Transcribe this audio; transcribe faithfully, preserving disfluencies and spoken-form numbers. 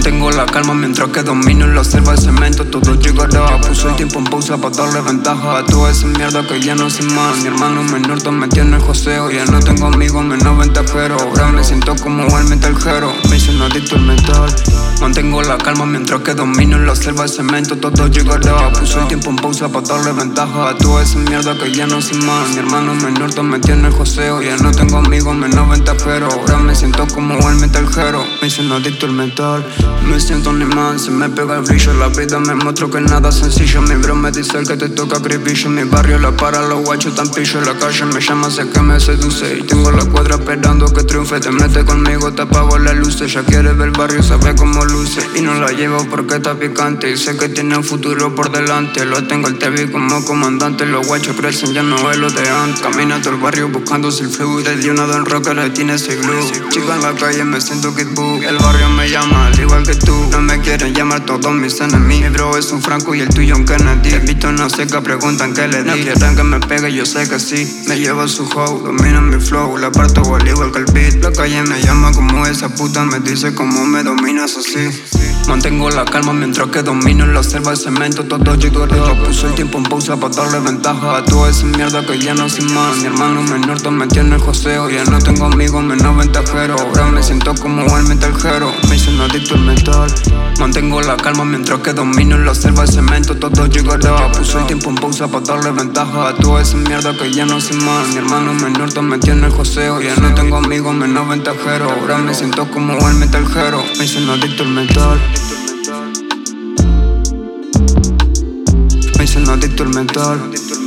Mantengo la calma mientras que domino en la selva de cemento. Todo llegará, puso el tiempo en pausa para darle ventaja a toda esa mierda que ya no sé más. Mi hermano menor todo me tiene el joseo. Ya no tengo amigos menos ventajero. Ahora me siento como el metalero. Me hice un adicto al metal. Mantengo la calma mientras que domino en la selva de cemento. Todo llegará, puso el tiempo en pausa para darle ventaja a toda esa mierda que ya no sé más. Mi hermano menor todo me tiene el joseo. Ya no tengo amigos menos ventajero. Ahora me siento como el metalero. Me hice un adicto al metal. Me siento un imán, se me pega el brillo. La vida me muestra que nada sencillo. Mi bro me dice el que te toca acribillo. Mi barrio la para, los guachos tan pillo. La calle me llama, sé que me seduce. Y tengo la cuadra esperando que triunfe. Te mete conmigo, te apago las luces. Ya quiere ver el barrio, sabe cómo luce. Y no la llevo porque está picante. Y sé que tiene un futuro por delante. Lo tengo el T V como comandante. Los guachos crecen, ya no es lo de antes. Camina todo el barrio buscándose el flow. Desde una Don Rocker le tiene ese glue. Chico en la calle me siento Kid Buu. El barrio me llama, al igual que tú. No me quieren llamar todos mis enemigos. Mi bro es un Franco y el tuyo un Kennedy. El visto no seca, preguntan qué le di. No quieren que me pegue, yo sé que sí. Me lleva su hoe, domina mi flow. La parto al igual que el beat. La calle me llama como esa puta. Me dice cómo me dominas así. Mantengo la calma mientras que domino en la selva de cemento. Todo llegará, puso el tiempo en pausa para darle ventaja a toda esa mierda que ya no sé más. Mi hermano menor todo me tiene el joseo. Ya no tengo amigos menos ventajero. Ahora me siento como el metalero. Me hice un adicto al metal. Mantengo la calma mientras que domino en la selva de cemento. Todo llegará, puso el tiempo en pausa para darle ventaja a toda esa mierda que ya no sé más. Mi hermano menor todo me tiene el joseo. Ya no tengo amigos menos ventajero. Ahora me siento como el metalero. Me hice un adicto al metal. Me hice un adicto al metal.